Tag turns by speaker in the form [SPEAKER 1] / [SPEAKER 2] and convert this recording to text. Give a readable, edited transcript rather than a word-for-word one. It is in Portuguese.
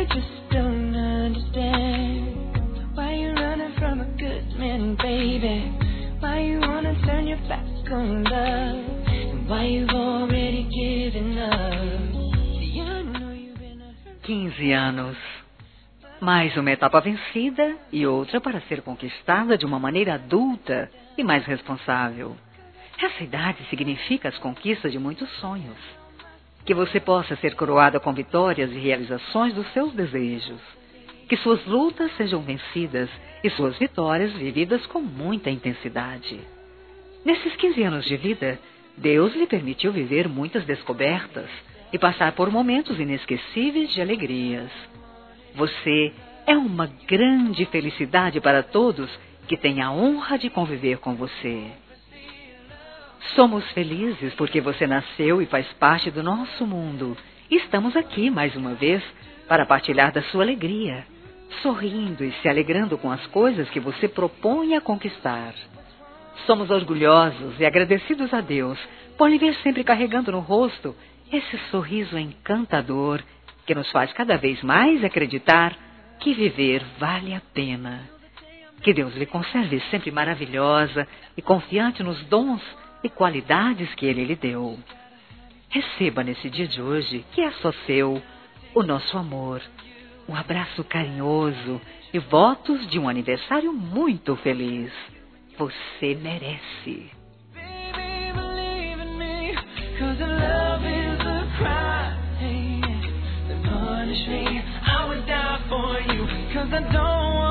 [SPEAKER 1] I just don't understand. Why you running from a good man, baby? Why you wanna turn your back on love? And why you've already given up? See, I know you've been a
[SPEAKER 2] 15 anos. Mais uma etapa vencida e outra para ser conquistada de uma maneira adulta e mais responsável. Essa idade significa as conquistas de muitos sonhos. Que você possa ser coroada com vitórias e realizações dos seus desejos. Que suas lutas sejam vencidas e suas vitórias vividas com muita intensidade. Nesses 15 anos de vida, Deus lhe permitiu viver muitas descobertas e passar por momentos inesquecíveis de alegrias. Você é uma grande felicidade para todos que têm a honra de conviver com você. Somos felizes porque você nasceu e faz parte do nosso mundo. E estamos aqui mais uma vez para partilhar da sua alegria, sorrindo e se alegrando com as coisas que você propõe a conquistar. Somos orgulhosos e agradecidos a Deus por lhe ver sempre carregando no rosto esse sorriso encantador que nos faz cada vez mais acreditar que viver vale a pena. Que Deus lhe conserve sempre maravilhosa e confiante nos dons e qualidades que Ele lhe deu. Receba nesse dia de hoje, que é só seu, o nosso amor, um abraço carinhoso e votos de um aniversário muito feliz. Você merece.
[SPEAKER 1] Baby, believe in me, 'cause love is a crime. Punish me, I would die for you, 'cause I don't want